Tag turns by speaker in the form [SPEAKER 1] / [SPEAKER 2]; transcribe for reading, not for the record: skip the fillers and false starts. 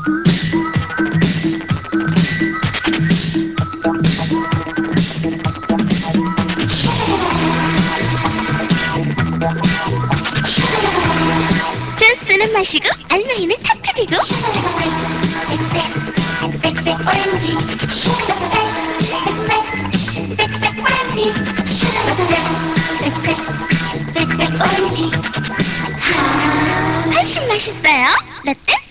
[SPEAKER 1] 주스는 마시고 알맹이는 터뜨리고 색 오렌지 색 오렌지 색 오렌지 훨씬 맛있어요. 라떼